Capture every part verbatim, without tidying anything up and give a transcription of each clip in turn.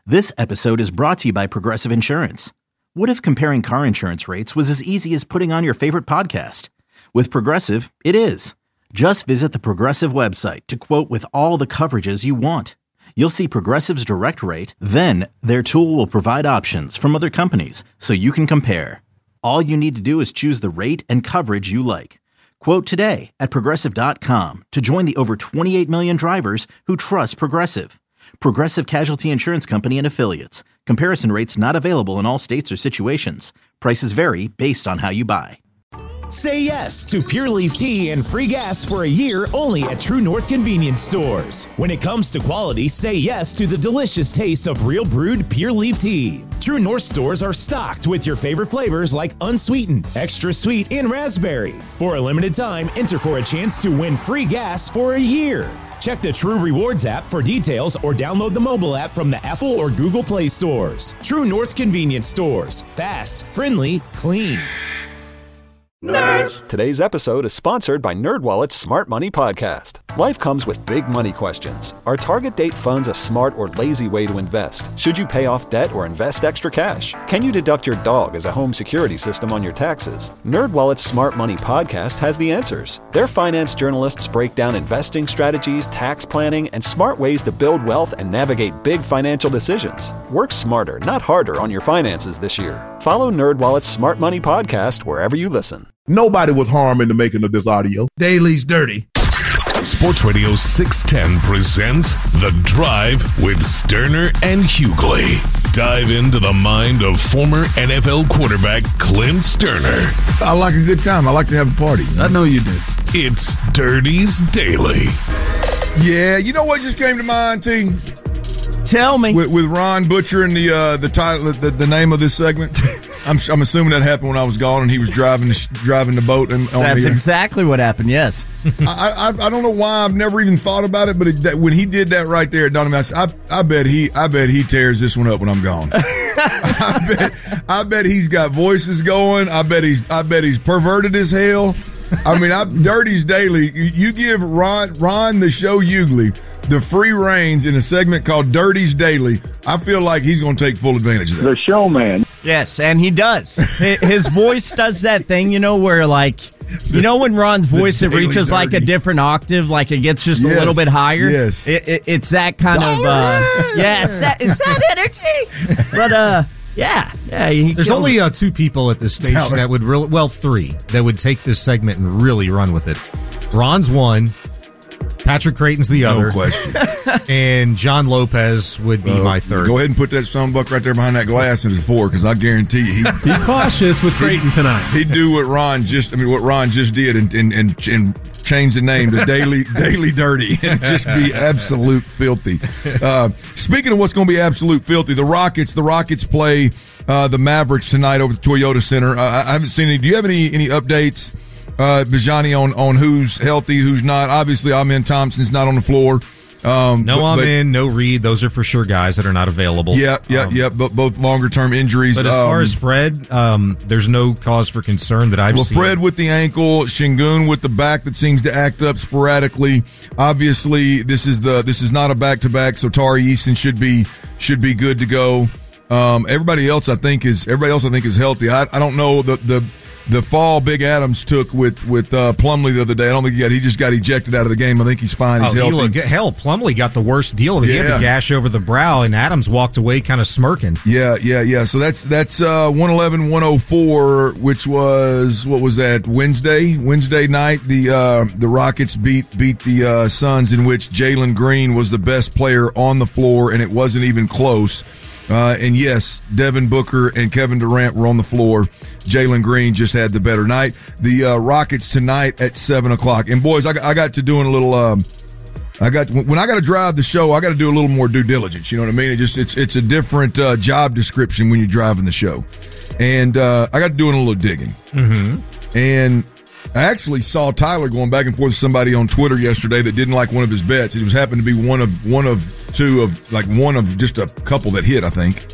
This episode is brought to you by Progressive Insurance. What if comparing car insurance rates was as easy as putting on your favorite podcast? With Progressive, it is. Just visit the Progressive website to quote with all the coverages you want. You'll see Progressive's direct rate, then their tool will provide options from other companies so you can compare. All you need to do is choose the rate and coverage you like. Quote today at Progressive dot com to join the over twenty-eight million drivers who trust Progressive. Progressive Casualty Insurance Company and Affiliates. Comparison rates not available in all states or situations. Prices vary based on how you buy. Say yes to Pure Leaf Tea and free gas for a year only at True North Convenience Stores. When it comes to quality, say yes to the delicious taste of real brewed Pure Leaf Tea. True North stores are stocked with your favorite flavors like unsweetened, extra sweet, and raspberry. For a limited time, enter for a chance to win free gas for a year. Check the True Rewards app for details or download the mobile app from the Apple or Google Play stores. True North Convenience Stores. Fast, friendly, clean. Nerds! Today's episode is sponsored by NerdWallet's Smart Money Podcast. Life comes with big money questions. Are target date funds a smart or lazy way to invest? Should you pay off debt or invest extra cash? Can you deduct your dog as a home security system on your taxes? NerdWallet's Smart Money Podcast has the answers. Their finance journalists break down investing strategies, tax planning, and smart ways to build wealth and navigate big financial decisions. Work smarter, not harder on your finances this year. Follow NerdWallet's Smart Money Podcast wherever you listen. Nobody was harmed in the making of this audio. Daly's dirty. Sports Radio six ten presents The Drive with Sterner and Hughley. Dive into the mind of former N F L quarterback Clint Sterner. I like a good time. I like to have a party. I know you do. It's Dirty's Daily. Yeah, you know what just came to mind, T? Tell me. With, with Ron Butcher and the uh, the title, the, the name of this segment. I'm, I'm assuming that happened when I was gone and he was driving the, driving the boat. And on That's the, exactly what happened, yes. I, I I don't know why I've never even thought about it, but it, that, when he did that right there, Donnie, I, I, I bet he I bet he tears this one up when I'm gone. I bet I bet he's got voices going. I bet he's I bet he's perverted as hell. I mean, I, Dirty's Daily. You give Ron Ron the show Hughley the free reins in a segment called Dirty's Daily. I feel like he's going to take full advantage of that. The showman. Yes, and he does. His voice does that thing, you know, where like, you know when Ron's voice, it reaches dirty. like a different octave, like it gets just yes. a little bit higher? Yes. It, it, it's that kind of, uh, yeah, it's that, it's that energy. But, uh, yeah, yeah. There's only uh, two people at this station that would really, well, three, that would take this segment and really run with it. Ron's one. Patrick Creighton's the other. No question. And John Lopez would be uh, my third. Go ahead and put that sunbuck right there behind that glass in his four, because I guarantee you. He, be cautious with Creighton tonight. He'd do what Ron just, I mean, what Ron just did and and, and, and change the name to Daily Daily Dirty and just be absolute filthy. Uh, speaking of what's going to be absolute filthy, the Rockets, the Rockets play uh, the Mavericks tonight over at the Toyota Center. Uh, I haven't seen any. Do you have any any updates? Uh, Bijani on, on who's healthy, who's not. Obviously, Amen Thompson's not on the floor. Um, no but, Amen, no Reed. Those are for sure guys that are not available. Yeah, yeah, um, yeah. But both longer term injuries. But as um, far as Fred, um, there's no cause for concern that I've well, seen. Well, Fred with the ankle, Şengün with the back that seems to act up sporadically. Obviously, this is the this is not a back to back, so Tari Eason should be should be good to go. Um, everybody else, I think, is everybody else I think is healthy. I, I don't know the the. The fall Big Adams took with with uh, Plumlee the other day. I don't think he got. He just got ejected out of the game. I think he's fine. He's oh, healthy. Look, hell, Plumlee got the worst deal of it. Yeah. He had the gash over the brow, and Adams walked away kind of smirking. Yeah, yeah, yeah. So that's that's uh, one eleven one oh four, which was what was that Wednesday? Wednesday night, the uh, the Rockets beat beat the uh, Suns, in which Jalen Green was the best player on the floor, and it wasn't even close. Uh, and yes, Devin Booker and Kevin Durant were on the floor. Jalen Green just had the better night. The uh, Rockets tonight at seven o'clock. And boys, I, I got to doing a little. Um, I got when I got to drive the show, I got to do a little more due diligence. You know what I mean? It just it's it's a different uh, job description when you're driving the show. And uh, I got to doing a little digging. Mm-hmm. And I actually saw Tyler going back and forth with somebody on Twitter yesterday that didn't like one of his bets. It was happened to be one of one of two of like one of just a couple that hit, I think.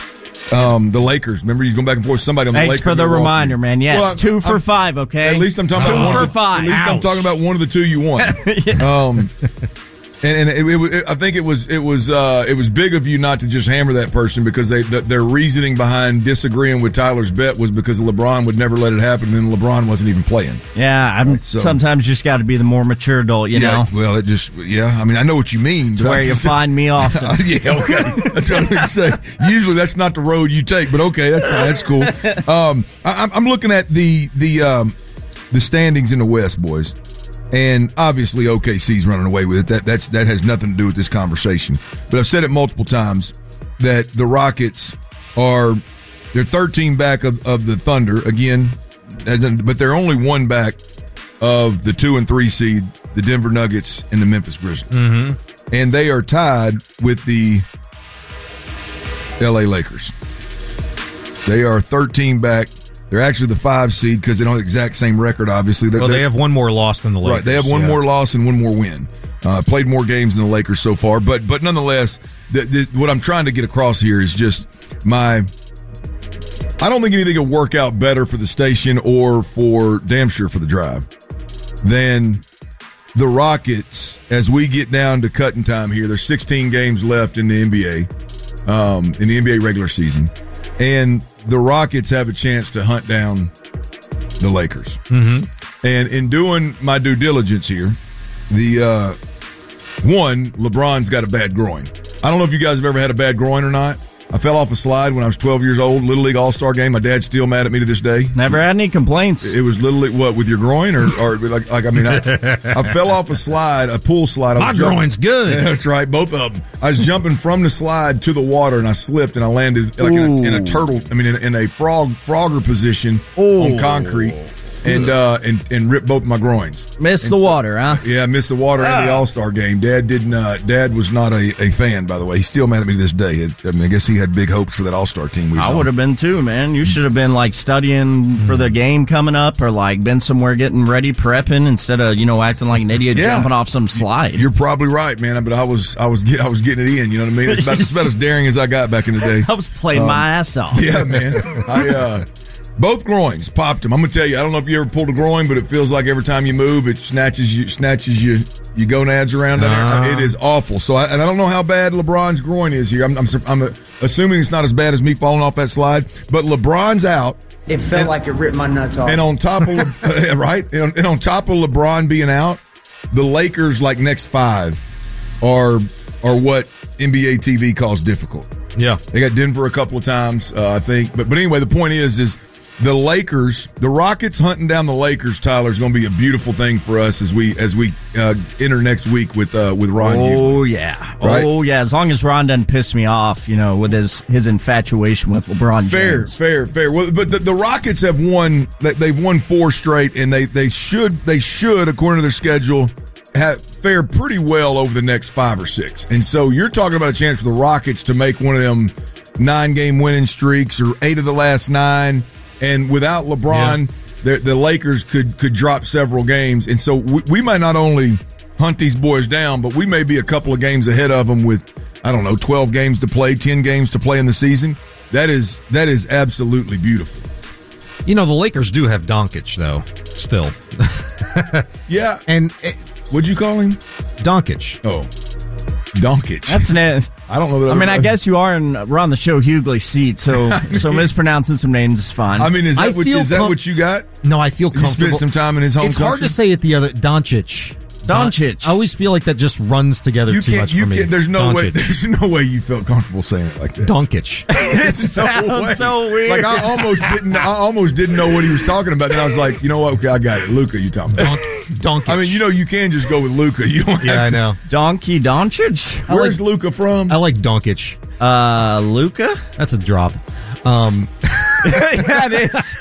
Um, the Lakers. Remember, he's going back and forth with somebody on the Thanks Lakers. Thanks for the reminder, man. Yes, well, two for I'm, five. Okay, at least I'm talking two about one for of the, five. At least Ouch. I'm talking about one of the two you won. yeah. Um, And, and it, it, it, I think it was it was uh, it was big of you not to just hammer that person, because they the, their reasoning behind disagreeing with Tyler's bet was because LeBron would never let it happen, and then LeBron wasn't even playing. Yeah, I'm so, sometimes just got to be the more mature adult, you yeah, know. Well, it just yeah. I mean, I know what you mean. It's where you just, find me often. Yeah, okay. That's what I'm going to say. Usually, that's not the road you take, but okay, that's fine. That's cool. Um, I, I'm looking at the the um, the standings in the West, boys. And obviously, O K C's running away with it. That that's that has nothing to do with this conversation. But I've said it multiple times that the Rockets are they're thirteen back of, of the Thunder again, but they're only one back of the two and three seed, the Denver Nuggets and the Memphis Grizzlies, mm-hmm. and they are tied with the L A Lakers. They are thirteen back. They're actually the five seed because they don't have the exact same record, obviously. They're, well, they have one more loss than the Lakers. Right, they have one yeah. more loss and one more win. Uh, played more games than the Lakers so far. But but nonetheless, the, the, what I'm trying to get across here is just my – I don't think anything will work out better for the station or for damn sure for the drive than the Rockets as we get down to cutting time here. There's sixteen games left in the N B A, um, in the N B A regular season. And the Rockets have a chance to hunt down the Lakers. Mm-hmm. And in doing my due diligence here, the uh, one, LeBron's got a bad groin. I don't know if you guys have ever had a bad groin or not. I fell off a slide when I was twelve years old, Little League All-Star game. My dad's still mad at me to this day. Never had any complaints. It was Little League, what, with your groin? Or, or like, like I mean, I, I fell off a slide, a pool slide. I My groin's good. Yeah, that's right, both of them. I was jumping from the slide to the water, and I slipped, and I landed like in a, in a turtle, I mean, in, in a frog frogger position Ooh. on concrete. And uh and, and ripped both my groins. Missed and the so, water, huh? Yeah, missed the water ah. and the All-Star game. Dad didn't. Uh, Dad was not a, a fan, by the way. He's still mad at me to this day. I mean, I guess he had big hopes for that All-Star team. We I would have been too, man. You should have been like studying for the game coming up, or like been somewhere getting ready, prepping instead of you know acting like an idiot yeah. jumping off some slide. You're probably right, man. But I was I was I was getting it in. You know what I mean? It's about, it's about as daring as I got back in the day. I was playing um, my ass off. Yeah, man. I. uh Both groins popped them. I'm gonna tell you. I don't know if you ever pulled a groin, but it feels like every time you move, it snatches you, snatches you, you gonads around. Uh. It is awful. So, I, and I don't know how bad LeBron's groin is here. I'm, I'm, I'm assuming it's not as bad as me falling off that slide. But LeBron's out. It felt and, like it ripped my nuts off. And on top of right, and, and on top of LeBron being out, the Lakers like next five are are what N B A T V calls difficult. Yeah, they got Denver a couple of times, uh, I think. But but anyway, the point is is. The Lakers, the Rockets hunting down the Lakers, Tyler, is going to be a beautiful thing for us as we as we uh, enter next week with uh, with Ron. Oh Hughley. yeah, right? oh yeah. As long as Ron doesn't piss me off, you know, with his his infatuation with LeBron fair, James. Fair, fair, fair. Well, but the, the Rockets have won. They've won four straight, and they they should they should according to their schedule have fare pretty well over the next five or six. And so you're talking about a chance for the Rockets to make one of them nine game winning streaks or eight of the last nine. And without LeBron, yeah. the, the Lakers could could drop several games. And so we, we might not only hunt these boys down, but we may be a couple of games ahead of them with, I don't know, twelve games to play, ten games to play in the season. That is that is absolutely beautiful. You know, the Lakers do have Doncic, though, still. yeah. And it, what'd you call him? Doncic. Oh, Doncic. That's an I don't know. That I mean, I guess you are in we're on the show Hughley seat, so so mispronouncing some names is fine. I mean, is that, what, is that com- what you got? No, I feel Did comfortable. You spent some time in his home It's country? hard to say it the other Doncic. Doncic. I always feel like that just runs together you too can't, much you for me. Can't, there's no Doncic. way. There's no way you felt comfortable saying it like that. Doncic. It sounds no so weird. Like I almost didn't. I almost didn't know what he was talking about. Then I was like, you know what? Okay, I got it. Luka, you talking about? Doncic. I mean, you know, you can just go with Luka. You don't yeah, have I know. To. Donkey Doncic. Where's like, Luka from? I like Doncic. Uh, Luka. That's a drop. Um. Yeah, it is.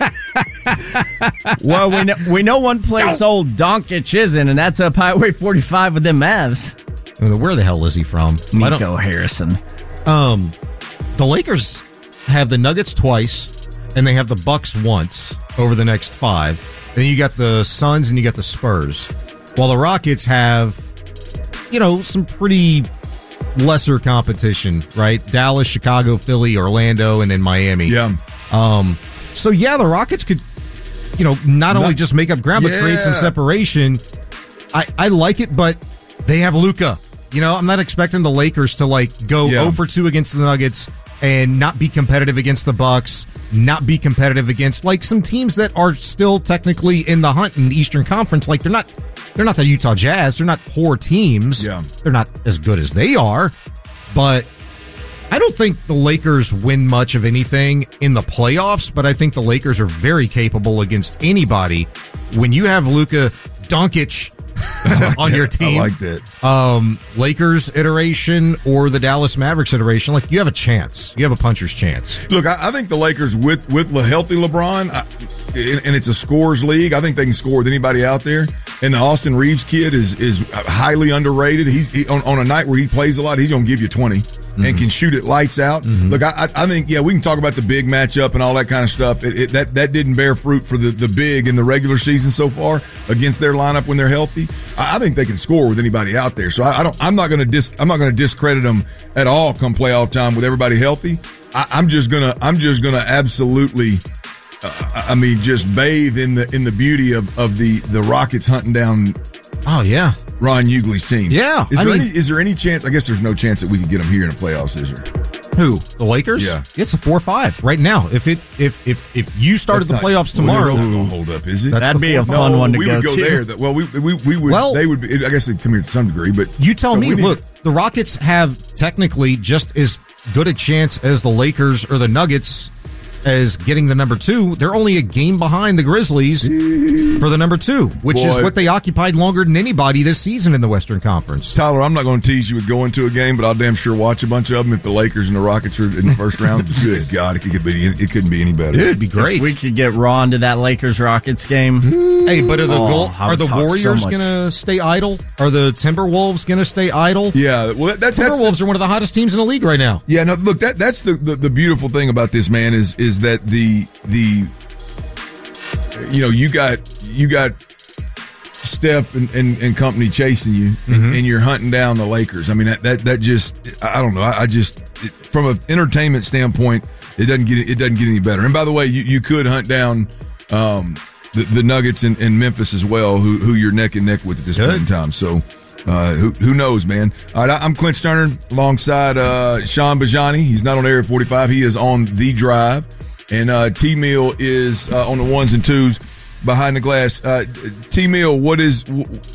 Well, we know, we know one place old Doncic is in, and that's up Highway forty-five with them Mavs. Where the hell is he from? Nico Harrison. Um, the Lakers have the Nuggets twice, and they have the Bucks once over the next five. Then you got the Suns and you got the Spurs. While the Rockets have, you know, some pretty lesser competition, right? Dallas, Chicago, Philly, Orlando, and then Miami. Yeah. Um, so yeah, the Rockets could, you know, not only Not, just make up ground, but yeah. create some separation. I, I like it, but they have Luka. You know, I'm not expecting the Lakers to like go Yeah. zero for two against the Nuggets and not be competitive against the Bucks, not be competitive against like some teams that are still technically in the hunt in the Eastern Conference. Like they're not, they're not the Utah Jazz. They're not poor teams. Yeah. They're not as good as they are, but I don't think the Lakers win much of anything in the playoffs, but I think the Lakers are very capable against anybody. When you have Luka Doncic on that. your team, I like that. Um, Lakers iteration or the Dallas Mavericks iteration, like you have a chance. You have a puncher's chance. Look, I, I think the Lakers with with the healthy LeBron, I, and, and it's a scores league. I think they can score with anybody out there. And the Austin Reeves kid is is highly underrated. He's he, on, on a night where he plays a lot, he's going to give you twenty mm-hmm. and can shoot it lights out. Mm-hmm. Look, I, I think yeah, we can talk about the big matchup and all that kind of stuff. It, it, that that didn't bear fruit for the the big in the regular season so far against their lineup when they're healthy. I, I think they can score with anybody out there. So I, I don't. I'm not going to dis. I'm not going to discredit them at all come playoff time with everybody healthy. I, I'm just gonna. I'm just gonna absolutely. Uh, I mean, just bathe in the in the beauty of, of the, the Rockets hunting down. Oh yeah, Ron Ugley's team. Yeah, is I there mean, any is there any chance? I guess there's no chance that we could get them here in the playoffs, is there? Who, the Lakers? Yeah, it's a four five right now. If it if if if you started That's the not, playoffs tomorrow, well, that's not gonna hold up, is it? That'd be a fun no, one to we go would go to. there. That, well, we we we would. Well, they would. Be, I guess they'd come here to some degree, but you tell so me. Need, look, the Rockets have technically just as good a chance as the Lakers or the Nuggets as getting the number two. They're only a game behind the Grizzlies for the number two, which Boy. is what they occupied longer than anybody this season in the Western Conference. Tyler, I'm not going to tease you with going to a game, but I'll damn sure watch a bunch of them if the Lakers and the Rockets are in the first round. Good God, it could be. It couldn't be any better. It'd be great. If we could get Ron to that Lakers Rockets game. Hey, but are the oh, goal, I are would the talk Warriors so going to stay idle? Are the Timberwolves going to stay idle? Yeah, well, that, that, Timberwolves that's, are one of the hottest teams in the league right now. Yeah, no, look, that that's the, the the beautiful thing about this, man, is is that the the you know you got you got Steph and, and, and company chasing you, mm-hmm. and, and you're hunting down the Lakers. I mean, that that, that just I don't know. I, I just it, from an entertainment standpoint, it doesn't get it doesn't get any better. And by the way, you, you could hunt down um, the, the Nuggets in, in Memphis as well, who who you're neck and neck with at this Good. point in time. So. Uh, who who knows, man? All right, I'm Clint Sterner alongside uh, Sean Bajani. He's not on Area forty-five. He is on The Drive. And uh, T-Meal is uh, on the ones and twos behind the glass. Uh, T-Meal, what is,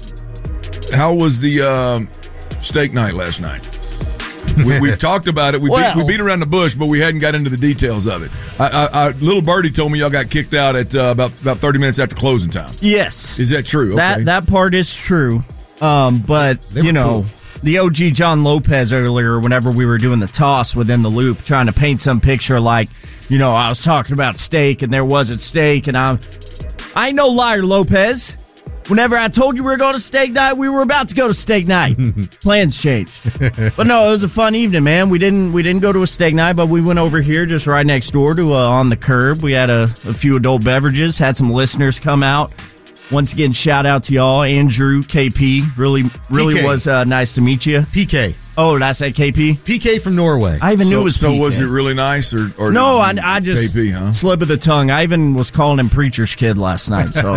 how was the uh, steak night last night? we, we've talked about it. We, well, beat, we beat around the bush, but we hadn't got into the details of it. I, I, I, little Birdie told me y'all got kicked out at uh, about about thirty minutes after closing time. Yes. Is that true? Okay. That that part is true. Um, but, you know, cool. The O G John Lopez earlier, whenever we were doing the toss within the loop, trying to paint some picture like, you know, I was talking about steak and there wasn't steak, and I'm, I ain't no liar, Lopez. Whenever I told you we were going to steak night, we were about to go to steak night. Plans changed. But no, it was a fun evening, man. We didn't we didn't go to a steak night, but we went over here just right next door to uh, On the Curb. We had a, a few adult beverages, had some listeners come out. Once again, shout out to y'all. Andrew, K P, really really P K. was uh, nice to meet you. P K. Oh, did I say K P? P K from Norway. I even so, knew it was So P K. was it really nice? or, or No, I, I just K P, huh? slip of the tongue. I even was calling him Preacher's Kid last night. So,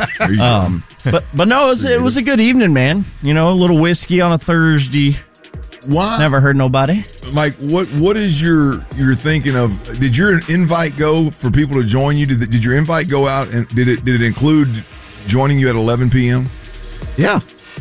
um, but but no, it was, it was a good evening, man. You know, a little whiskey on a Thursday. Why? Never heard nobody. Like, what? What is your your thinking of? Did your invite go for people to join you? Did the, did your invite go out and did it did it include joining you at eleven p.m.? Yeah.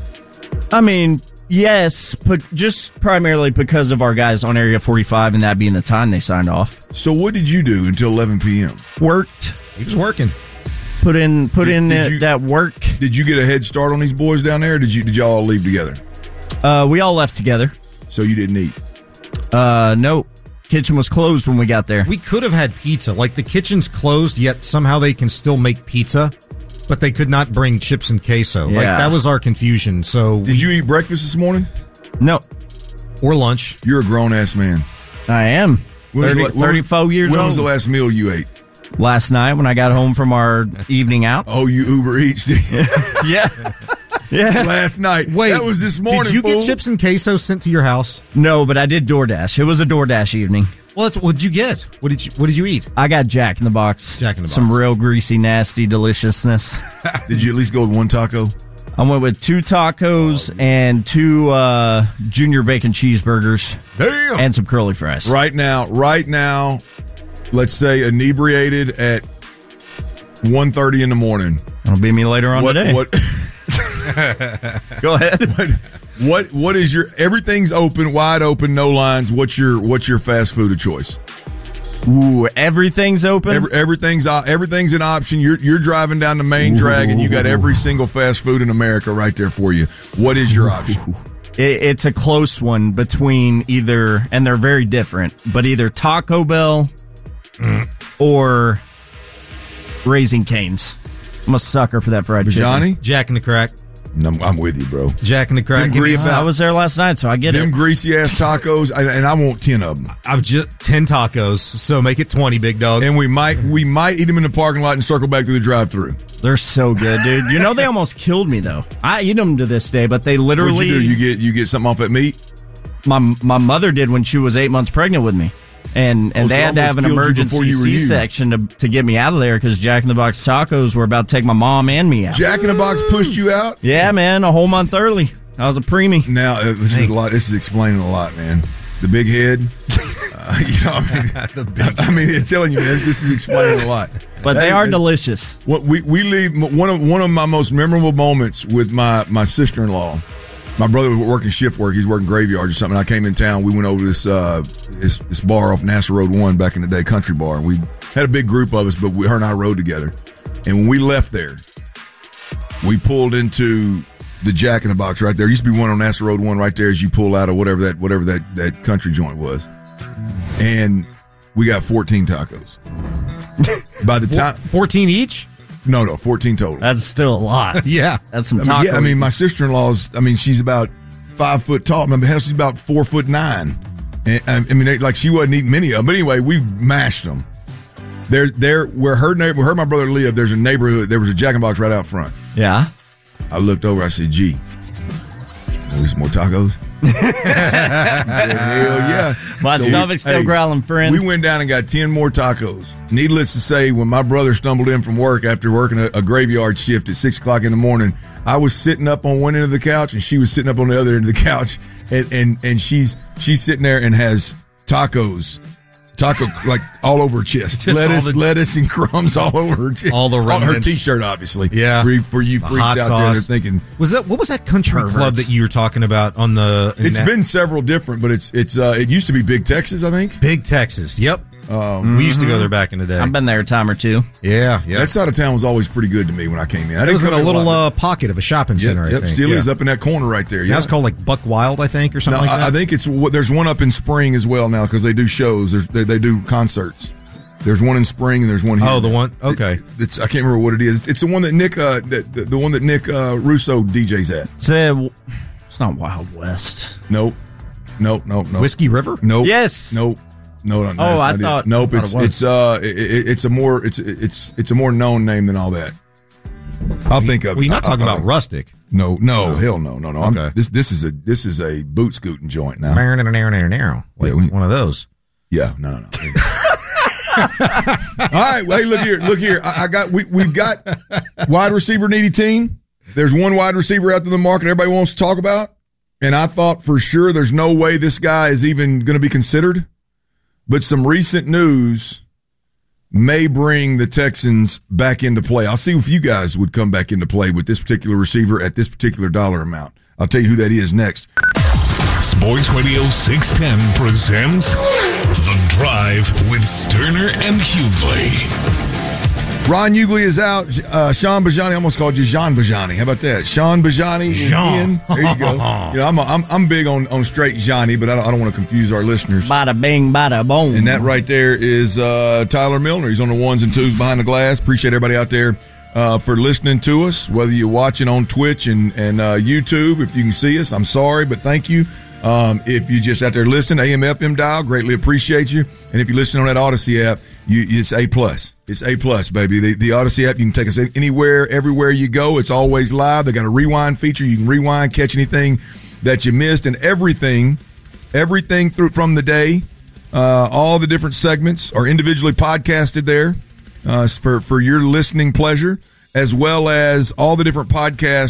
I mean, yes, but just primarily because of our guys on Area forty-five and that being the time they signed off. So what did you do until eleven p.m.? Worked. He was working. Put in put Did- in did that, you- that work. Did you get a head start on these boys down there? Or did you did y'all all leave together? Uh, we all left together. So you didn't eat. Uh, no. Kitchen was closed when we got there. We could have had pizza. Like the kitchen's closed, yet somehow they can still make pizza, but they could not bring chips and queso. Like Yeah. that was our confusion. So Did you eat breakfast this morning? No. or lunch? You're a grown ass man. I am. When was the thirty, la- when- thirty-four years When old. was the last meal you ate? Last night when I got home from our evening out. Oh, you Uber Eats. Yeah. Yeah. Last night. Wait, that was this morning. Did you fool. get chips and queso sent to your house? No, but I did DoorDash. It was a DoorDash evening. Well, that's, what did you get? What did you What did you eat? I got Jack in the Box. Jack in the Some Box. real greasy, nasty deliciousness. Did you at least go with one taco? I went with two tacos and two uh, junior bacon cheeseburgers. Damn. And some curly fries. Right now, right now, let's say inebriated at one thirty in the morning. That'll be me later on what, today. What? Go ahead. What, what? What is your? Everything's open, wide open, no lines. What's your? What's your fast food of choice? Ooh, everything's open. Every, everything's everything's an option. You're you're driving down the main drag, and you got every single fast food in America right there for you. What is your option? It, it's a close one between either, and they're very different, but either Taco Bell mm. or Raising Cane's. I'm a sucker for that fried chicken. Johnny? Jack in the Crack. No, I'm with you, bro. Jack in the Crack. Greasy, I was there last night, so I get them it. Them greasy ass tacos, and I want ten of them. I've just ten tacos, so make it twenty, big dog. And we might we might eat them in the parking lot and circle back through the drive-through. They're so good, dude. You know they almost killed me though. I eat them to this day, but they literally. What'd you do? You get you get something off that meat? My my mother did when she was eight months pregnant with me. And and oh, they so had to have an emergency C-section to, to get me out of there because Jack in the Box tacos were about to take my mom and me out. Jack in the Box pushed you out? Yeah, man, a whole month early. I was a preemie. Now uh, this is a lot. This is explaining a lot, man. The big head. uh, you know, I mean, the big I mean, it's telling you, man. This is explaining a lot. But they hey, are man, delicious. What we we leave one of one of my most memorable moments with my my sister-in-law. My brother was working shift work. He's working graveyards or something. I came in town. We went over to this, uh, this this bar off Nassau Road one back in the day, Country Bar. And we had a big group of us, but we, her and I rode together. And when we left there, we pulled into the Jack in the Box right there. Used to be one on Nassau Road one right there as you pull out of whatever that whatever that, that country joint was. And we got fourteen tacos. By the time fourteen each? No, no, fourteen total. That's still a lot. Yeah. That's some I mean, taco. yeah, I mean, my sister-in-law's, I mean, she's about five foot tall. I mean, hell, she's about four foot nine. And, I mean, they, like, she wasn't eating many of them. But anyway, we mashed them. There, there, where her neighbor, where her and my brother lived, there's a neighborhood, there was a Jack in the Box right out front. Yeah. I looked over, I said, gee, want some more tacos? I said, hell yeah. My So stomach's we, still hey, growling, friend. We went down and got ten more tacos. Needless to say, when my brother stumbled in from work after working a, a graveyard shift at six o'clock in the morning, I was sitting up on one end of the couch and she was sitting up on the other end of the couch. And and, and she's she's sitting there and has tacos. Taco like all over her chest, Just lettuce, all the- lettuce, and crumbs all over her chest. All the on her remnants. T-shirt, obviously. Yeah. for, for you The freaks hot out there, they're sauce. thinking Was that what was that country Perverts. club that you were talking about on the? in it's that- been several different, but it's it's uh, it used to be Big Texas, I think. Big Texas. Yep. Um, We used to go there back in the day. I've been there a time or two. yeah, yeah. That side of town was always pretty good to me when I came in. I it was in come a in little lot, uh, pocket of a shopping but- center. Yep, I yep think. still yeah. is up in that corner right there. Yeah, That's called like Buck Wild, I think, or No, something like I, that. I think it's there's one up in Spring as well now because they do shows. There's, they, they do concerts. There's one in Spring and there's one here. Oh, the one. Okay. It- it's I can't remember what it is. It's the one that Nick, uh, the, the, the one that Nick uh, Russo D Js at. So, it's not Wild West. Nope, nope, nope, nope. Whiskey River. Nope. Yes. Nope. No, no, no. Oh, it's I not it. thought- Nope. I thought It's it was. it's uh it, it- it's a more it's it's it's a more known name than all that. I'll think of. Well, you're not talking I- I- about Rustic. No, no, hell no, no, no. I'm, Okay. this this is a this is a boot scooting joint now. Like Yeah, we- one of those. Yeah, no, no, no. All right, well, hey, look here, look here. I, I got we we've got wide receiver needy team. There's one wide receiver out there in the market everybody wants to talk about, and I thought for sure there's no way this guy is even going to be considered. But some recent news may bring the Texans back into play. I'll see if you guys would come back into play with this particular receiver at this particular dollar amount. I'll tell you who that is next. Sports Radio six ten presents The Drive with Sterner and Hughley. Ron Hughley is out. Uh, Sean Bajani, I almost called you Jean Bajani. How about that? Sean Bajani is Jean. in. There you go. You know, I'm, a, I'm I'm big on, on straight Johnny, but I don't, I don't want to confuse our listeners. Bada bing, bada boom. And that right there is uh, Tyler Milner. He's on the ones and twos behind the glass. Appreciate everybody out there uh, for listening to us, whether you're watching on Twitch and, and uh, YouTube. If you can see us, I'm sorry, but thank you. Um, if you just out there listening, A M F M dial, greatly appreciate you. And if you listen on that Odyssey app, you, it's A plus. It's A plus, baby. The, the Odyssey app, you can take us anywhere, everywhere you go. It's always live. They got a rewind feature. You can rewind, catch anything that you missed, and everything, everything through from the day. Uh, all the different segments are individually podcasted there uh, for for your listening pleasure, as well as all the different podcasts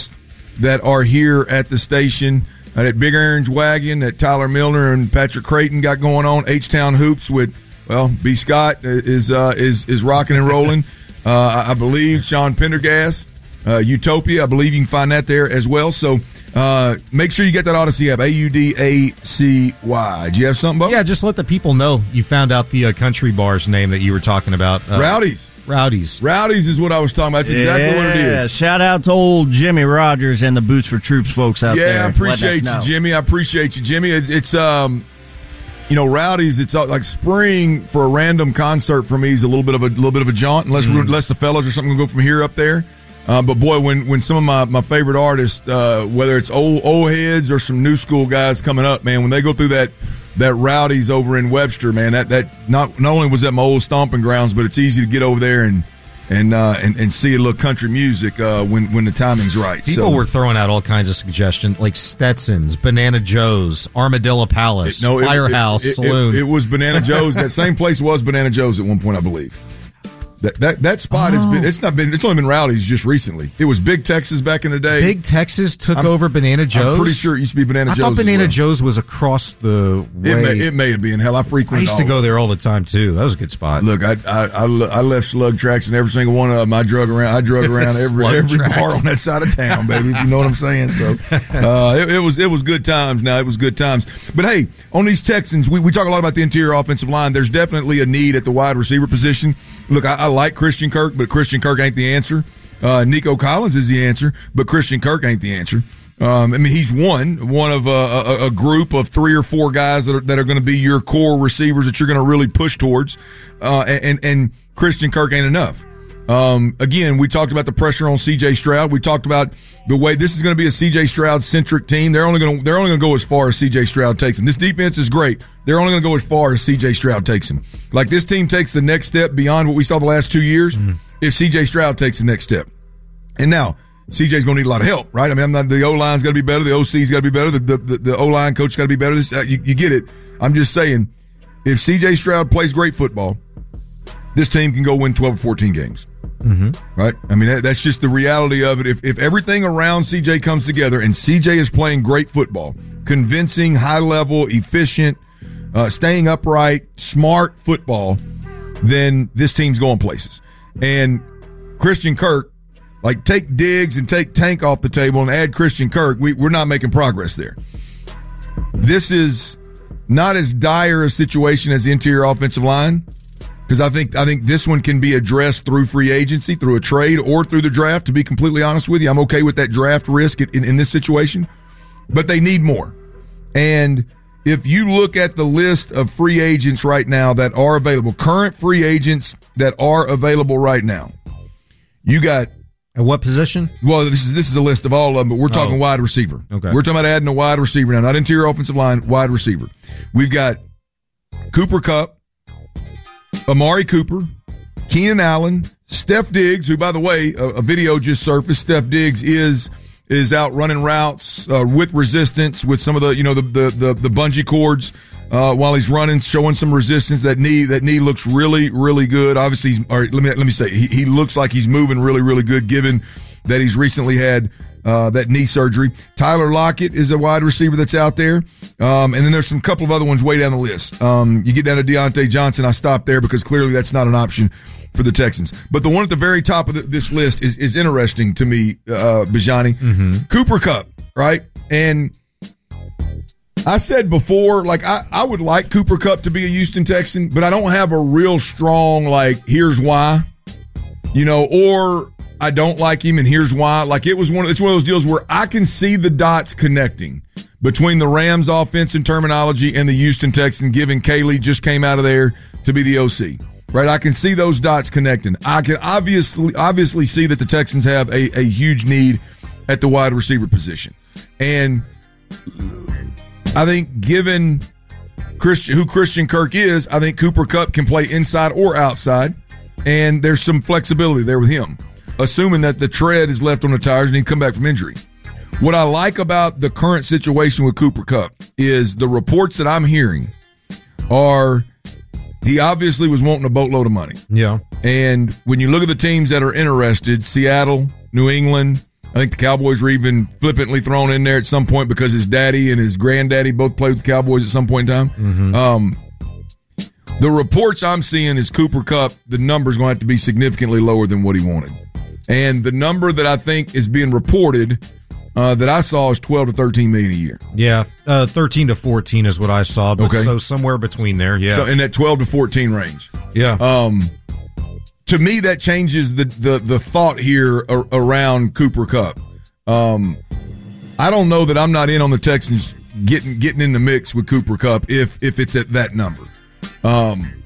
that are here at the station. Uh, that Big Orange Wagon that Tyler Milner and Patrick Creighton got going on. H-Town Hoops with, well, B. Scott is uh, is is rocking and rolling. Uh, I believe Sean Pendergast, uh, Utopia, I believe you can find that there as well. So uh, make sure you get that Odyssey app, A U D A C Y. Do you have something, Bo? Yeah, just let the people know you found out the uh, country bar's name that you were talking about. Uh, Rowdy's. Rowdy's. Rowdy's is what I was talking about. That's exactly yeah, what it is. Yeah, shout out to old Jimmy Rogers and the Boots for Troops folks out yeah, there. Yeah, I appreciate you, Jimmy. I appreciate you, Jimmy. It, it's, um, you know, Rowdy's, it's like spring for a random concert for me is a little bit of a little bit of a jaunt, unless, mm. unless the fellas or something will go from here up there. Uh, but boy, when, when some of my, my favorite artists, uh, whether it's old old heads or some new school guys coming up, man, when they go through that that Rowdy's over in Webster, man, that that not not only was that my old stomping grounds, but it's easy to get over there and and uh, and, and see a little country music uh, when when the timing's right. People so, were throwing out all kinds of suggestions, like Stetson's, Banana Joe's, Armadillo Palace, it, no, Firehouse it, it, Saloon. It, it, it was Banana Joe's. That same place was Banana Joe's at one point, I believe. That that that spot oh. has been. It's not been. It's only been Rowdy's just recently. It was Big Texas back in the day. Big Texas took I'm, over Banana Joe's. I'm pretty sure it used to be Banana I Joe's. I thought Banana well. Joe's was across the way. It may, it may have been. Hell, I frequented. I used to go there all the time too. That was a good spot. Look, I I I, I left Slug Tracks and every single one of them. I drug around. I drug around every every tracks. bar on that side of town, baby. If you know what I'm saying. So uh, it, it was it was good times. Now it was good times. But hey, on these Texans, we we talk a lot about the interior offensive line. There's definitely a need at the wide receiver position. Look, I, I like Christian Kirk, but Christian Kirk ain't the answer. Uh, Nico Collins is the answer, but Christian Kirk ain't the answer. Um, I mean, he's one, one of a, a, a group of three or four guys that are, that are going to be your core receivers that you're going to really push towards. Uh, and, and Christian Kirk ain't enough. Um, again, we talked about the pressure on C J Stroud. We talked about the way this is going to be a C J Stroud centric team. They're only going to, they're only going to go as far as C J Stroud takes them. This defense is great. They're only going to go as far as C J Stroud takes them. Like this team takes the next step beyond what we saw the last two years. Mm-hmm. If C J Stroud takes the next step. And now C J's going to need a lot of help, right? I mean, I'm not, the O-line's got to be better. The O C's got to be better. The, the, the, the O-line coach got to be better. This, uh, you, you get it. I'm just saying, if C J Stroud plays great football, this team can go win twelve or fourteen games. Mm-hmm. Right? I mean, that, that's just the reality of it. If, if everything around C J comes together and C J is playing great football, convincing, high level, efficient, uh, staying upright, smart football, then this team's going places. And Christian Kirk, like take Diggs and take Tank off the table and add Christian Kirk, we, we're not making progress there. This is not as dire a situation as the interior offensive line, because I think I think this one can be addressed through free agency, through a trade, or through the draft, to be completely honest with you. I'm okay with that draft risk in, in, in this situation, but they need more. And if you look at the list of free agents right now that are available, current free agents that are available right now, you got at what position? Well, this is this is a list of all of them, but we're talking oh. wide receiver. Okay, we're talking about adding a wide receiver now, not interior offensive line, wide receiver. We've got Cooper Kupp, Amari Cooper, Keenan Allen, Steph Diggs, who, by the way, a, a video just surfaced. Steph Diggs is is out running routes uh, with resistance, with some of the you know the the the, the bungee cords uh, while he's running, showing some resistance. That knee that knee looks really really good. Obviously, he's, or let me let me say he, he looks like he's moving really really good, given that he's recently had uh, that knee surgery. Tyler Lockett is a wide receiver that's out there, um, and then there's some couple of other ones way down the list. Um, you get down to Deontay Johnson. I stopped there because clearly that's not an option for the Texans. But the one at the very top of the, this list is is interesting to me, uh, Bijani. Mm-hmm. Cooper Kupp, right? And I said before, like, I, I would like Cooper Kupp to be a Houston Texan, but I don't have a real strong, like, here's why, you know, or I don't like him and here's why. Like, it was one of, it's one of those deals where I can see the dots connecting between the Rams offense and terminology and the Houston Texan, given Kaylee just came out of there to be the O C. Right, I can see those dots connecting. I can obviously obviously see that the Texans have a, a huge need at the wide receiver position. And I think given Christian, who Christian Kirk is, I think Cooper Kupp can play inside or outside, and there's some flexibility there with him, assuming that the tread is left on the tires and he can come back from injury. What I like about the current situation with Cooper Kupp is the reports that I'm hearing are he obviously was wanting a boatload of money. Yeah. And when you look at the teams that are interested, Seattle, New England, I think the Cowboys were even flippantly thrown in there at some point because his daddy and his granddaddy both played with the Cowboys at some point in time. Mm-hmm. Um, the reports I'm seeing is Cooper Kupp, the number's going to have to be significantly lower than what he wanted. And the number that I think is being reported uh, that I saw is twelve to thirteen million a year. Yeah, uh, thirteen to fourteen is what I saw. But Okay. So somewhere between there, yeah. So in that twelve to fourteen range. Yeah. Um, to me, that changes the the the thought here ar- around Cooper Kupp. Um, I don't know that I'm not in on the Texans getting getting in the mix with Cooper Kupp if if it's at that number. Um,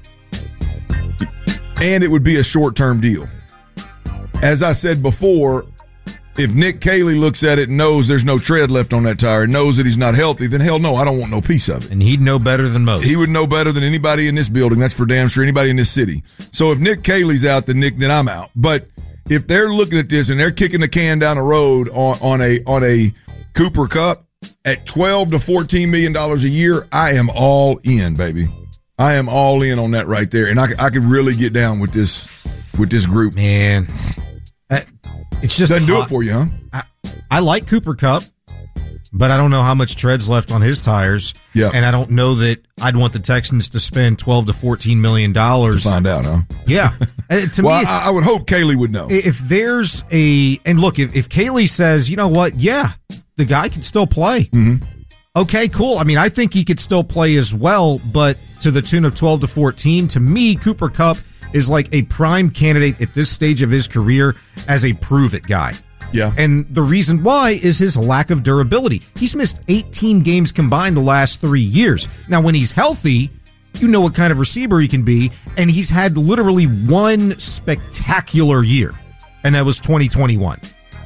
and it would be a short term deal. As I said before, if Nick Caley looks at it and knows there's no tread left on that tire and knows that he's not healthy, then hell no, I don't want no piece of it. And he'd know better than most. He would know better than anybody in this building. That's for damn sure. Anybody in this city. So if Nick Caley's out, then Nick, then I'm out. But if they're looking at this and they're kicking the can down the road on, on a on a Cooper Kupp at twelve to fourteen million dollars a year, I am all in, baby. I am all in on that right there, and I I could really get down with this with this group. Man, it's just doesn't do hot. it for you, huh? I, I like Cooper Kupp, but I don't know how much tread's left on his tires. Yeah, and I don't know that I'd want the Texans to spend twelve to fourteen million dollars to find out, huh? Yeah, uh, to well, me, I, I would hope Caley would know. If there's a and look, if if Caley says, you know what, yeah, the guy can still play. Mm-hmm. Okay, cool. I mean, I think he could still play as well, but to the tune of twelve to fourteen, to me, Cooper Kupp is like a prime candidate at this stage of his career as a prove-it guy. Yeah. And the reason why is his lack of durability. He's missed eighteen games combined the last three years. Now, when he's healthy, you know what kind of receiver he can be, and he's had literally one spectacular year, and that was twenty twenty-one.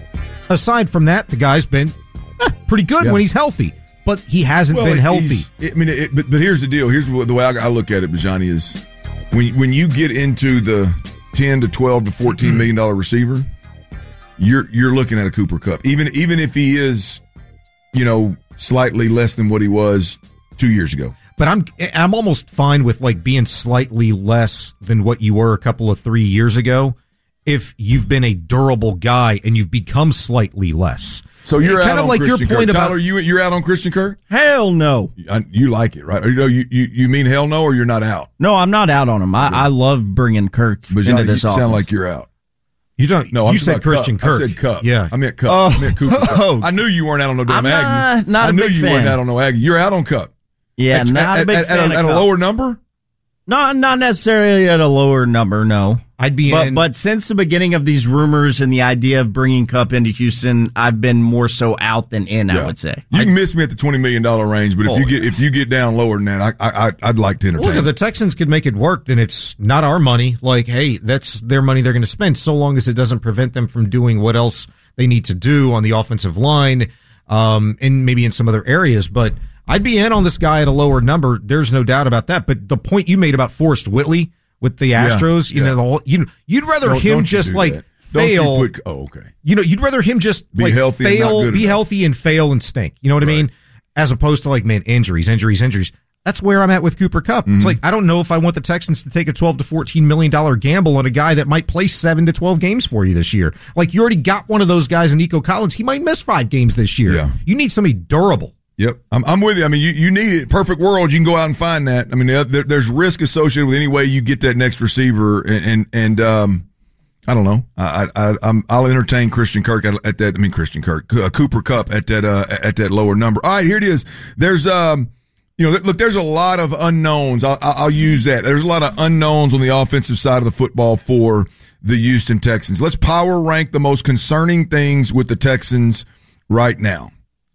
Aside from that, the guy's been eh, pretty good Yeah. when he's healthy. But he hasn't well, been it, healthy. I mean, it, but, but here's the deal. Here's what, the way I, I look at it, Bajani, is when when you get into the ten to twelve to fourteen million dollar receiver, you're you're looking at a Cooper Kupp. Even even if he is, you know, slightly less than what he was two years ago. But I'm I'm almost fine with like being slightly less than what you were a couple of three years ago if you've been a durable guy and you've become slightly less. So you're kind out of on like Christian your point Kirk. about Tyler, you you're out on Christian Kirk? Hell no. I, you like it, right? Or, you know, you, you you mean hell no, or you're not out? No, I'm not out on him. I, I love bringing Kirk Bajani, into this you offense. sound like you're out. You don't. No, you I'm said about Christian Kupp. Kirk. I said Kupp. Yeah, I meant Kupp. Oh. I meant Cooper Kupp. I knew you weren't out on no damn I'm Aggie. not- not a I knew big you fan. weren't out on no Aggie. You're out on Kupp. Yeah, at, not at, a big at, fan at, a, of at a Kupp. lower number. No, not necessarily at a lower number, no. I'd be but, in. But since the beginning of these rumors and the idea of bringing Kupp into Houston, I've been more so out than in, Yeah. I would say. You can miss me at the twenty million dollar range, but if Oh, you get if you get down lower than that, I, I I'd like to entertain. Look, if the Texans could make it work, then it's not our money. Like, hey, that's their money they're going to spend, so long as it doesn't prevent them from doing what else they need to do on the offensive line, um, and maybe in some other areas. But I'd be in on this guy at a lower number. There's no doubt about that. But the point you made about Forrest Whitley with the Yeah, Astros, you yeah. know, the whole, you you'd rather Don't- him don't you just do like that. Don't you fail. put- oh, okay. You know, you'd rather him just Be like healthy and not fail, good be enough. healthy and fail and stink. You know what I mean? As opposed to like, man, injuries, injuries, injuries. That's where I'm at with Cooper Kupp. Mm-hmm. It's like, I don't know if I want the Texans to take a twelve to fourteen million dollars gamble on a guy that might play seven to twelve games for you this year. Like, you already got one of those guys in Nico Collins. He might miss five games this year. Yeah. You need somebody durable. Yep, I'm, I'm with you. I mean, you, you need it. Perfect world, you can go out and find that. I mean, there, there's risk associated with any way you get that next receiver, and and, and um, I don't know. I, I I'm I'll entertain Christian Kirk at, at that. I mean, Christian Kirk, uh, Cooper Kupp at that uh, at that lower number. All right, here it is. There's um, you know, look, there's a lot of unknowns. I'll, I'll use that. There's a lot of unknowns on the offensive side of the football for the Houston Texans. Let's power rank the most concerning things with the Texans right now.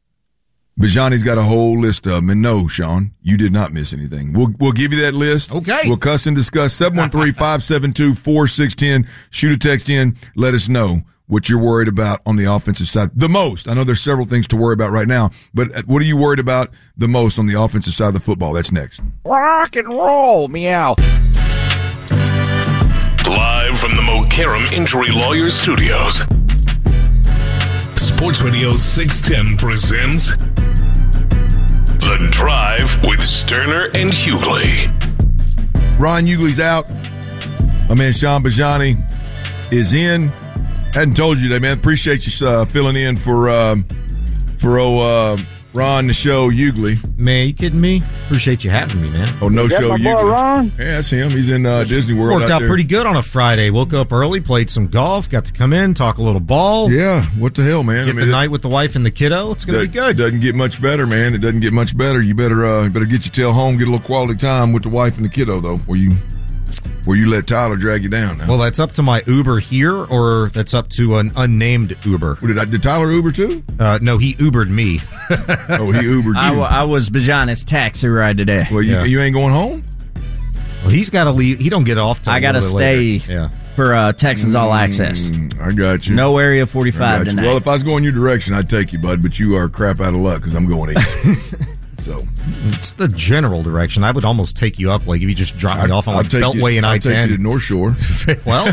Bajani's got a whole list of them. And no, Sean, you did not miss anything. We'll we'll give you that list. Okay. We'll cuss and discuss. seven one three, five seven two, four six one zero. Shoot a text in. Let us know what you're worried about on the offensive side. The most. I know there's several things to worry about right now, but what are you worried about the most on the offensive side of the football? That's next. Rock and roll, meow. Live from the Mokaram Injury Lawyers Studios. Sports Radio six ten presents The Drive with Sterner and Hughley. Ron Hughley's out. My man Sean Bajani is in. Hadn't told you that, man. Appreciate you uh, filling in for uh, for oh, uh, Ron the show Hughley. Man, you kidding me? Appreciate you having me, man. Oh, no show Hughley. Ron? Yeah, that's him. He's in uh, Disney World. Worked out, out pretty good on a Friday. Woke up early, played some golf, got to come in, talk a little ball. Yeah, what the hell, man? Get I mean, the night with the wife and the kiddo. It's going to be good. Doesn't get much better, man. It doesn't get much better. You better uh, better get your tail home, get a little quality time with the wife and the kiddo, though, where you where you let Tyler drag you down. Now. Well, that's up to my Uber here, or that's up to an unnamed Uber. What, did, I, did Tyler Uber too? Uh, no, he Ubered me. Oh, he Ubered you. I, w- I was Bajana's taxi ride today. Well, you, Yeah. you ain't going home? Well, he's got to leave. He don't get off till I got to stay Yeah. for uh, Texans All Access. Mm, I got you. No Area I forty-five got you. tonight. Well, if I was going your direction, I'd take you, bud, but you are crap out of luck because I'm going east. So It's the general direction. I would almost take you up, like if you just drop me off on I'll like take Beltway you, and I'll I take ten. you to North Shore. Well,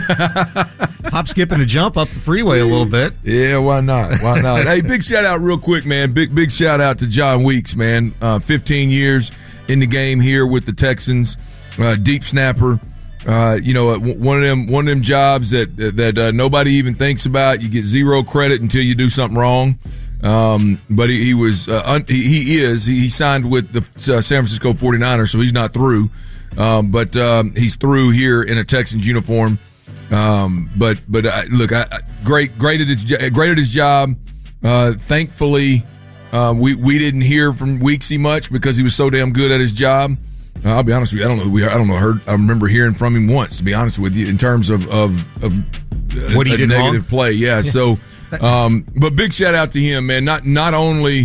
hop, skip, and a jump up the freeway a little bit. Yeah, why not? Why not? Hey, big shout out real quick, man. Big big shout out to John Weeks, man. Uh, fifteen years in the game here with the Texans. Uh, deep snapper. Uh, you know, one of them one of them jobs that that uh, nobody even thinks about. You get zero credit until you do something wrong. Um, but he, he was uh, un, he, he is he, he signed with the uh, San Francisco forty-niners, so he's not through. Um, but um, he's through here in a Texans uniform. Um, but but uh, look, I, I, great great at his great at his job. Uh, thankfully, uh, we we didn't hear from Weeksy much because he was so damn good at his job. Uh, I'll be honest with you. I don't know. We I don't know. Heard I remember hearing from him once. To be honest with you, in terms of of, of What a, he a did negative wrong? play. Yeah. yeah. So, um, but big shout out to him, man. Not not only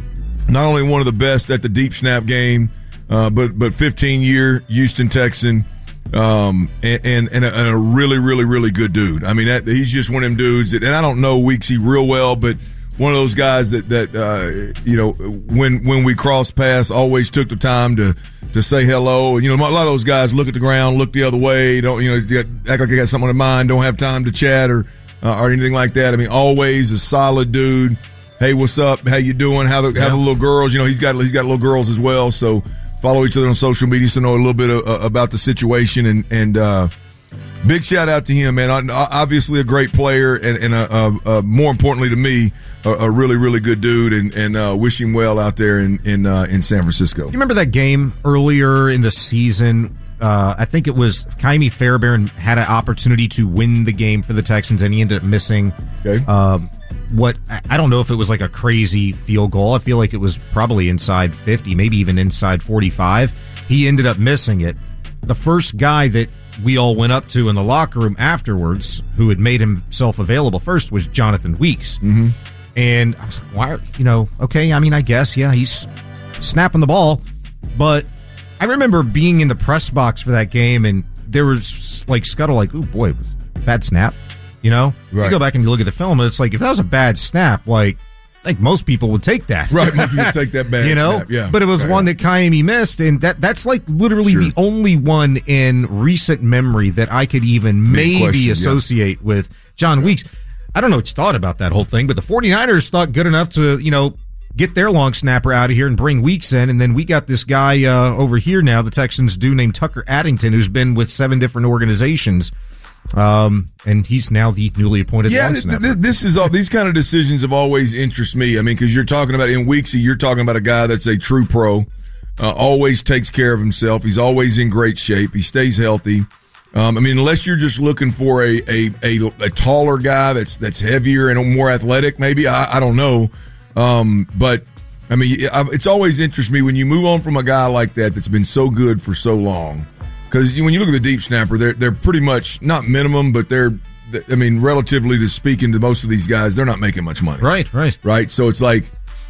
not only one of the best at the deep snap game, uh, but but fifteen year Houston Texan. Um, and, and, and, a, and a really, really, really good dude. I mean, that, he's just one of them dudes that, and I don't know Weeksy real well, but one of those guys that, that, uh, you know, when, when we cross paths, always took the time to, to say hello. And, you know, a lot of those guys look at the ground, look the other way, don't, you know, act like they got something in mind, don't have time to chat or, uh, or anything like that. I mean, always a solid dude. Hey, what's up? How you doing? How the, how the little girls, you know, he's got, he's got little girls as well. So, follow each other on social media so know a little bit of, uh, about the situation. And, and uh, big shout out to him, man. Obviously a great player and, and a, a, a, more importantly to me, a, a really, really good dude. And, and uh, wish him well out there in in, uh, in San Francisco. You remember that game earlier in the season? Uh, I think it was Kaimi Fairbairn had an opportunity to win the game for the Texans, and he ended up missing. Okay. Um, what I don't know if it was like a crazy field goal. I feel like it was probably inside fifty, maybe even inside forty-five. He ended up missing it. The first guy that we all went up to in the locker room afterwards, who had made himself available first, was Jonathan Weeks. Mm-hmm. And I was like, why, you know, okay, I mean, I guess, yeah, he's snapping the ball. But I remember being in the press box for that game, and there was like scuttle, like, ooh, boy, it was a bad snap. You know, right. You go back and you look at the film, and it's like, if that was a bad snap, like, I think most people would take that. Right, most people would take that bad you know? snap, yeah. But it was right. one that Kaimi missed, and that that's like literally Sure. the only one in recent memory that I could even maybe question, associate yeah. with John yeah. Weeks. I don't know what you thought about that whole thing, but the forty-niners thought good enough to, you know, get their long snapper out of here and bring Weeks in, and then we got this guy uh, over here now, the Texans do, named Tucker Addington, who's been with seven different organizations. Um, and he's now the newly appointed yeah, long th- snapper. th- this is all. These kind of decisions have always interested me. I mean, because you're talking about in Weeksy, you're talking about a guy that's a true pro, uh, always takes care of himself. He's always in great shape. He stays healthy. Um, I mean, unless you're just looking for a a, a a taller guy that's that's heavier and more athletic, maybe I, I don't know. Um, but I mean, it's always interested me when you move on from a guy like that that's been so good for so long. Because when you look at the deep snapper, they're they're pretty much not minimum, but they're, I mean, relatively to speaking to most of these guys, they're not making much money. Right, right, right. So it's like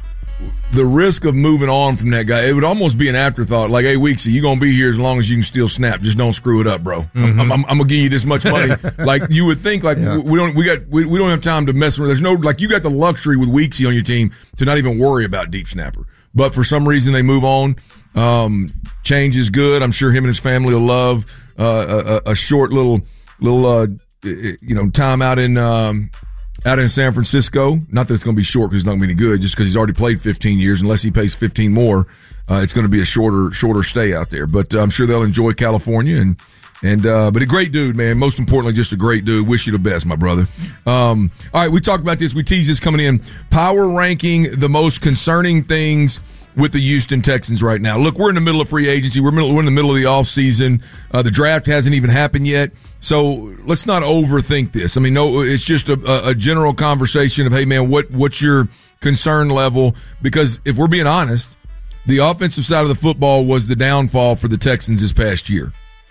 the risk of moving on from that guy. It would almost be an afterthought. Like, hey, Weeksy, you gonna be here as long as you can still snap. Just don't screw it up, bro. Mm-hmm. I'm, I'm, I'm gonna give you this much money. Like you would think, like yeah. we don't we got we, we don't have time to mess around. There's no like you got the luxury with Weeksy on your team to not even worry about deep snapper. But for some reason they move on. Um, change is good. I'm sure him and his family will love uh, a, a short little, little, uh, you know, time out in, um, out in San Francisco. Not that it's going to be short because it's not going to be any good, just because he's already played fifteen years. Unless he pays fifteen more, uh, it's going to be a shorter, shorter stay out there. But uh, I'm sure they'll enjoy California and And uh, but a great dude, man. Most importantly, just a great dude. Wish you the best, my brother. Um, all right, we talked about this. We teased this coming in. Power ranking the most concerning things with the Houston Texans right now. Look, we're in the middle of free agency. We're, middle, we're in the middle of the offseason. Uh, the draft hasn't even happened yet. So let's not overthink this. I mean, no, it's just a, a general conversation of, hey, man, what what's your concern level? Because if we're being honest, the offensive side of the football was the downfall for the Texans this past year.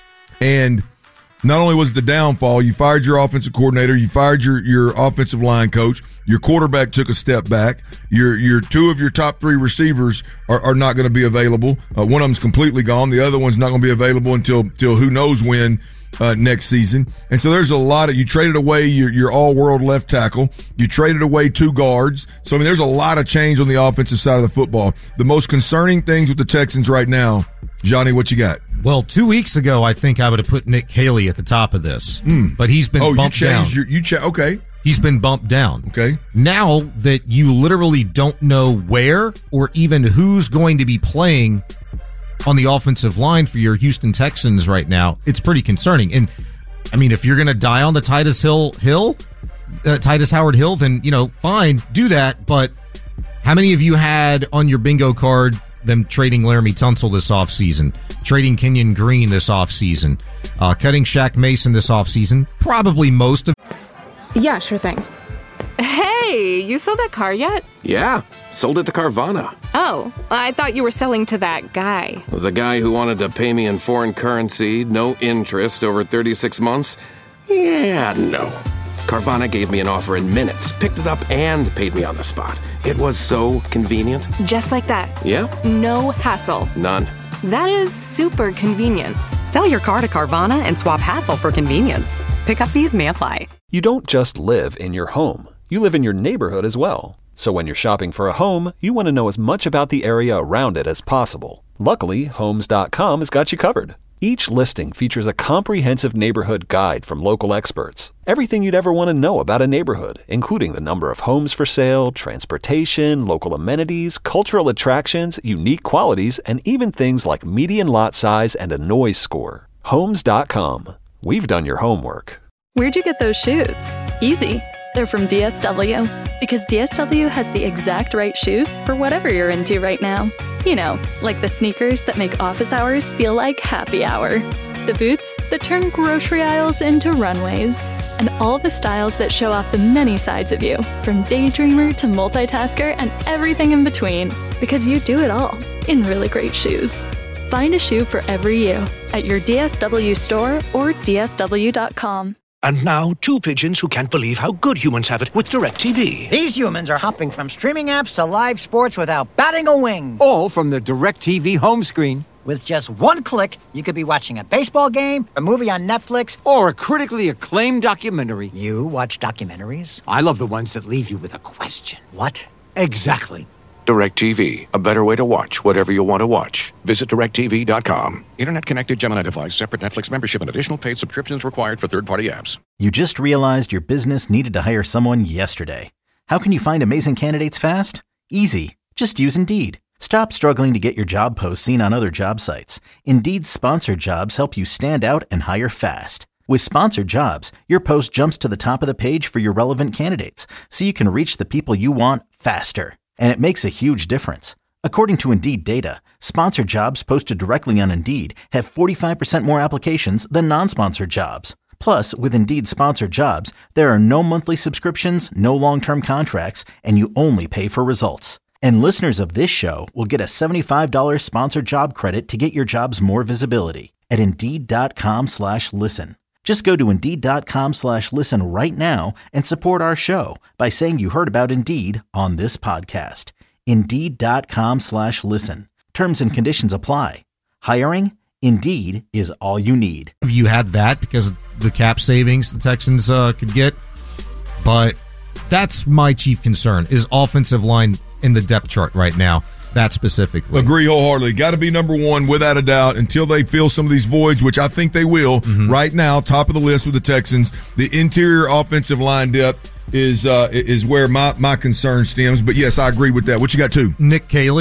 And not only was it the downfall, you fired your offensive coordinator, you fired your, your offensive line coach, your quarterback took a step back, your your two of your top three receivers are, are not going to be available. Uh, one of them's completely gone. The other one's not going to be available until, until who knows when uh, next season. And so there's a lot of – you traded away your, your all-world left tackle. You traded away two guards. So, I mean, there's a lot of change on the offensive side of the football. The most concerning things with the Texans right now, Johnny, what you got? Well, two weeks ago, I think I would have put Nick Haley at the top of this, mm. but he's been oh, bumped you down. Your, you cha- okay. He's been bumped down. Okay. Now that you literally don't know where or even who's going to be playing on the offensive line for your Houston Texans right now, it's pretty concerning. And, I mean, if you're going to die on the Titus Hill Hill, uh, Titus Howard Hill, then, you know, fine, do that. But how many of you had on your bingo card them trading Laramie Tunsil this offseason, trading Kenyon Green this offseason, uh, cutting Shaq Mason this offseason? Probably most of... Yeah, sure thing. Hey, you sold that car yet? Yeah, sold it to Carvana. Oh, I thought you were selling to that guy. The guy who wanted to pay me in foreign currency, no interest, over thirty-six months? Yeah, no. Carvana gave me an offer in minutes, picked it up, and paid me on the spot. It was so convenient. Just like that. Yep. No hassle. None. That is super convenient. Sell your car to Carvana and swap hassle for convenience. Pickup fees may apply. You don't just live in your home. You live in your neighborhood as well. So when you're shopping for a home, you want to know as much about the area around it as possible. Luckily, Homes dot com has got you covered. Each listing features a comprehensive neighborhood guide from local experts. Everything you'd ever want to know about a neighborhood, including the number of homes for sale, transportation, local amenities, cultural attractions, unique qualities, and even things like median lot size and a noise score. Homes dot com. We've done your homework. Where'd you get those shoes? Easy. They're from D S W. Because D S W has the exact right shoes for whatever you're into right now. You know, like the sneakers that make office hours feel like happy hour. The boots that turn grocery aisles into runways. And all the styles that show off the many sides of you, from daydreamer to multitasker and everything in between. Because you do it all in really great shoes. Find a shoe for every you at your D S W store or D S W dot com. And now, two pigeons who can't believe how good humans have it with DirecTV. These humans are hopping from streaming apps to live sports without batting a wing. All from the DirecTV home screen. With just one click, you could be watching a baseball game, a movie on Netflix, or a critically acclaimed documentary. You watch documentaries? I love the ones that leave you with a question. What? Exactly. DirecTV, a better way to watch whatever you want to watch. Visit direct T V dot com. Internet connected Gemini device, separate Netflix membership, and additional paid subscriptions required for third-party apps. You just realized your business needed to hire someone yesterday. How can you find amazing candidates fast? Easy. Just use Indeed. Stop struggling to get your job posts seen on other job sites. Indeed's sponsored jobs help you stand out and hire fast. With sponsored jobs, your post jumps to the top of the page for your relevant candidates, so you can reach the people you want faster. And it makes a huge difference. According to Indeed data, sponsored jobs posted directly on Indeed have forty-five percent more applications than non-sponsored jobs. Plus, with Indeed sponsored jobs, there are no monthly subscriptions, no long-term contracts, and you only pay for results. And listeners of this show will get a seventy-five dollars sponsored job credit to get your jobs more visibility at Indeed.com slash listen. Just go to Indeed.com slash listen right now and support our show by saying you heard about Indeed on this podcast. Indeed.com slash listen. Terms and conditions apply. Hiring? Indeed is all you need. You had that because of the cap savings the Texans uh, could get, but that's my chief concern is offensive line in the depth chart right now. That specifically. Agree wholeheartedly. Got to be number one without a doubt until they fill some of these voids, which I think they will. Mm-hmm. Right now, top of the list with the Texans. The interior offensive line depth is uh, is where my, my concern stems. But yes, I agree with that. What you got too? Nick Caley.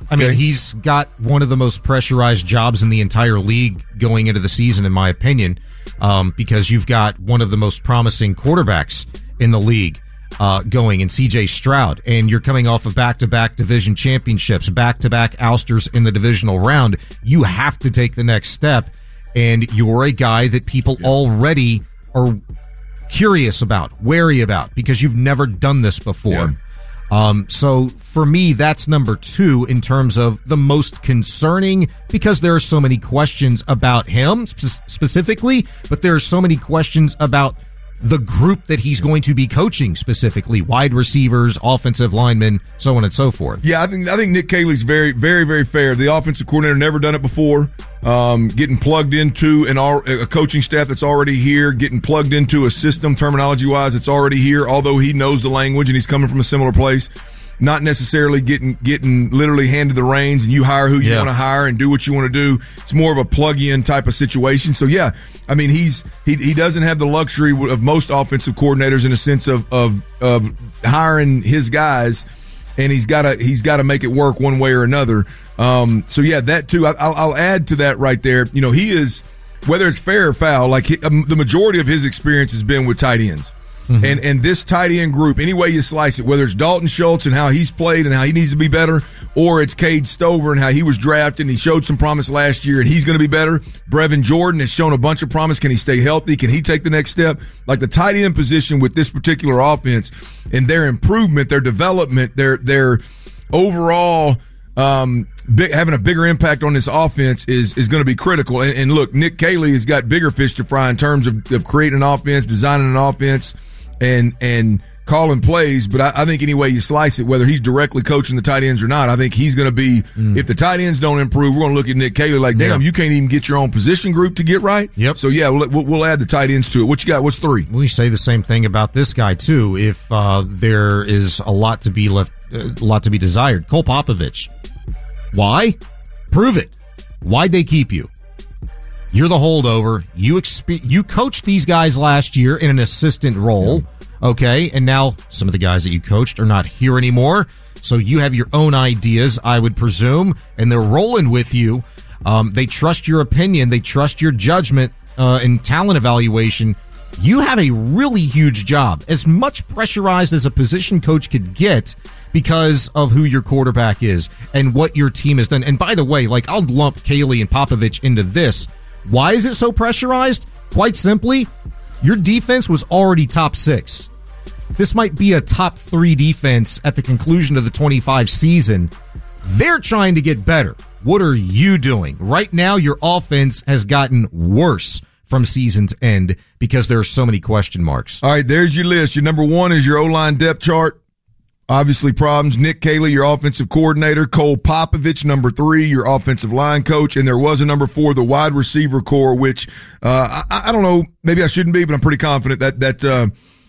I mean, he's got one of the most pressurized jobs in the entire league going into the season, in my opinion, um, because you've got one of the most promising quarterbacks in the league uh, going in C J Stroud, and you're coming off of back-to-back division championships, back-to-back ousters in the divisional round. You have to take the next step, and you're a guy that people yeah. already are curious about, wary about, because you've never done this before. Yeah. Um, so for me, that's number two in terms of the most concerning, because there are so many questions about him sp- specifically, but there are so many questions about the group that he's going to be coaching specifically, wide receivers, offensive linemen, so on and so forth. Yeah, I think I think Nick Caley's very, very, very fair. The offensive coordinator never done it before. Um, getting plugged into an a coaching staff that's already here, getting plugged into a system terminology-wise that's already here, although he knows the language and he's coming from a similar place. Not necessarily getting getting literally handed the reins and you hire who you yeah. want to hire and do what you want to do. It's more of a plug-in type of situation. So yeah, I mean he's he he doesn't have the luxury of most offensive coordinators in a sense of of of hiring his guys, and he's got to he's got to make it work one way or another. Um, so yeah, that too. I, I'll, I'll add to that right there. You know, he is, whether it's fair or foul, like he, um, the majority of his experience has been with tight ends. Mm-hmm. And and this tight end group, any way you slice it, whether it's Dalton Schultz and how he's played and how he needs to be better, or it's Cade Stover and how he was drafted and he showed some promise last year and he's going to be better. Brevin Jordan has shown a bunch of promise. Can he stay healthy? Can he take the next step? Like the tight end position with this particular offense and their improvement, their development, their their overall um, big, having a bigger impact on this offense is is going to be critical. And, and look, Nick Caley has got bigger fish to fry in terms of, of creating an offense, designing an offense, and and calling plays. But I, I think any way you slice it, whether he's directly coaching the tight ends or not, I think he's going to be, mm. if the tight ends don't improve, we're going to look at Nick Caley like, damn, yeah. you can't even get your own position group to get right. Yep. So, yeah, we'll, we'll add the tight ends to it. What you got? What's three? We say the same thing about this guy, too, if uh, there is a lot to be left, uh, a lot to be desired. Cole Popovich. Why? Prove it. Why'd they keep you? You're the holdover. You expe- you coached these guys last year in an assistant role, okay? And now some of the guys that you coached are not here anymore. So you have your own ideas, I would presume, and they're rolling with you. Um, they trust your opinion. They trust your judgment uh, and talent evaluation. You have a really huge job, as much pressurized as a position coach could get because of who your quarterback is and what your team has done. And by the way, like I'll lump Caley and Popovich into this. Why is it so pressurized? Quite simply, your defense was already top six. This might be a top three defense at the conclusion of the twenty-five season. They're trying to get better. What are you doing? Right now, your offense has gotten worse from season's end because there are so many question marks. All right, there's your list. Your number one is your O-line depth chart. Obviously problems. Nick Caley, your offensive coordinator. Cole Popovich, number three, your offensive line coach. And there was a number four, the wide receiver core, which uh, I, I don't know, maybe I shouldn't be, but I'm pretty confident that that uh,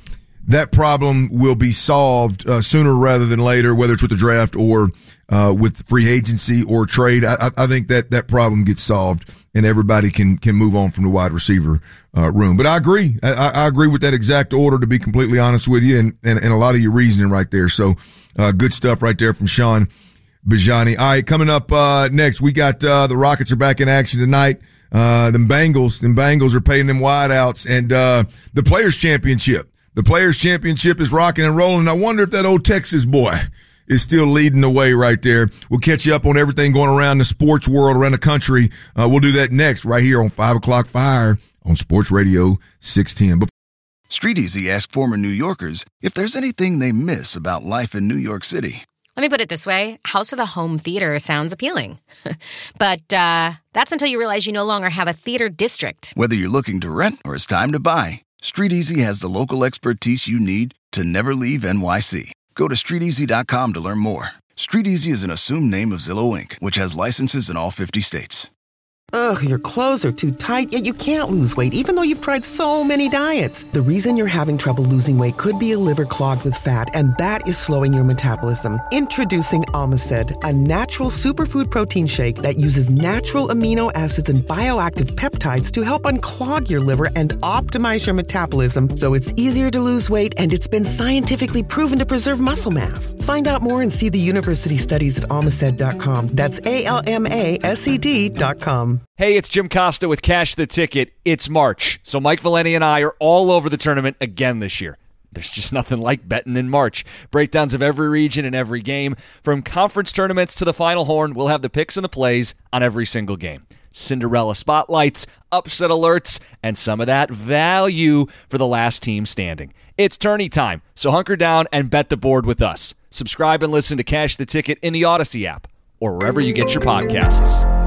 that problem will be solved uh, sooner rather than later, whether it's with the draft or uh, with free agency or trade. I, I think that that problem gets solved and everybody can can move on from the wide receiver uh, room. But I agree. I, I agree with that exact order, to be completely honest with you, and, and, and a lot of your reasoning right there. So uh, good stuff right there from Sean Bajani. All right, coming up uh, next, we got uh, the Rockets are back in action tonight. Uh, them Bengals, them Bengals are paying them wideouts, and uh, the Players Championship. The Players Championship is rocking and rolling. I wonder if that old Texas boy is still leading the way right there. We'll catch you up on everything going around the sports world around the country. Uh, we'll do that next right here on five o'clock Fire on Sports Radio six ten. Street Easy asked former New Yorkers if there's anything they miss about life in New York City. Let me put it this way. House with a home theater sounds appealing. But uh, that's until you realize you no longer have a theater district. Whether you're looking to rent or it's time to buy, Street Easy has the local expertise you need to never leave N Y C. Go to street easy dot com to learn more. Street Easy is an assumed name of Zillow Incorporated, which has licenses in all fifty states. Ugh, your clothes are too tight, yet you can't lose weight even though you've tried so many diets. The reason you're having trouble losing weight could be a liver clogged with fat, and that is slowing your metabolism. Introducing Omicid, a natural superfood protein shake that uses natural amino acids and bioactive peptides to help unclog your liver and optimize your metabolism so it's easier to lose weight, and it's been scientifically proven to preserve muscle mass. Find out more and see the university studies at almaced dot com. That's A L M A S E D dot com. Hey, it's Jim Costa with Cash the Ticket. It's March, so Mike Valeni and I are all over the tournament again this year. There's just nothing like betting in March. Breakdowns of every region and every game. From conference tournaments to the Final Horn, we'll have the picks and the plays on every single game. Cinderella spotlights, upset alerts, and some of that value for the last team standing. It's tourney time, so hunker down and bet the board with us. Subscribe and listen to Cash the Ticket in the Odyssey app or wherever you get your podcasts.